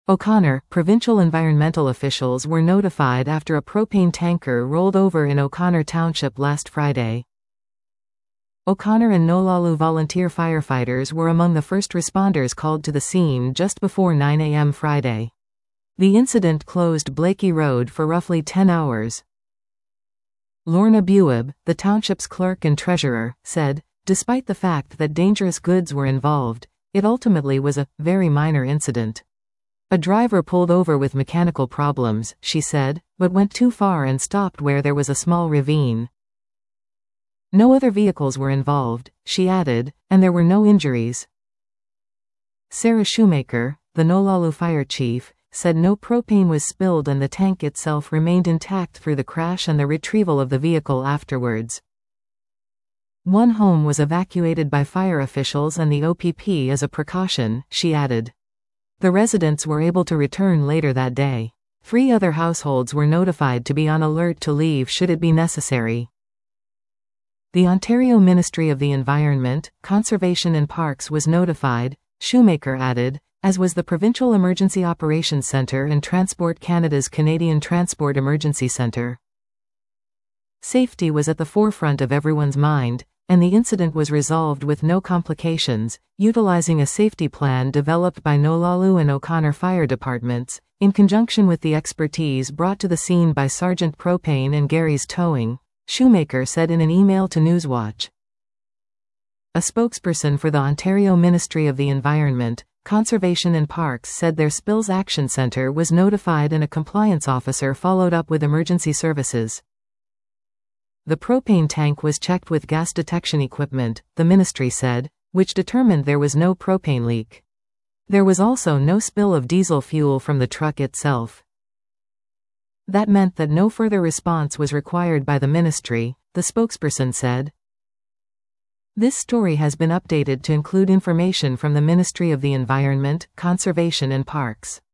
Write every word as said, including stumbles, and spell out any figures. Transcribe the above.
O'Connor, provincial environmental officials were notified after a propane tanker rolled over in O'Connor Township last Friday. O'Connor and Nolalu volunteer firefighters were among the first responders called to the scene just before nine a m Friday. The incident closed Blakey Road for roughly ten hours. Lorna Buib, the township's clerk and treasurer, said, despite the fact that dangerous goods were involved, it ultimately was a very minor incident. A driver pulled over with mechanical problems, she said, but went too far and stopped where there was a small ravine. No other vehicles were involved, she added, and there were no injuries. Sarah Shoemaker, the Nolalu fire chief, said no propane was spilled and the tank itself remained intact through the crash and the retrieval of the vehicle afterwards. One home was evacuated by fire officials and the O P P as a precaution, she added. The residents were able to return later that day. Three other households were notified to be on alert to leave should it be necessary. The Ontario Ministry of the Environment, Conservation and Parks was notified, Shoemaker added, as was the Provincial Emergency Operations Centre and Transport Canada's Canadian Transport Emergency Centre. Safety was at the forefront of everyone's mind, and the incident was resolved with no complications, utilizing a safety plan developed by Nolalu and O'Connor Fire Departments, in conjunction with the expertise brought to the scene by Sergeant Propane and Gary's Towing, Shoemaker said in an email to Newswatch. A spokesperson for the Ontario Ministry of the Environment, Conservation and Parks said their Spills Action Centre was notified and a compliance officer followed up with emergency services. The propane tank was checked with gas detection equipment, the ministry said, which determined there was no propane leak. There was also no spill of diesel fuel from the truck itself. That meant that no further response was required by the ministry, the spokesperson said. This story has been updated to include information from the Ministry of the Environment, Conservation and Parks.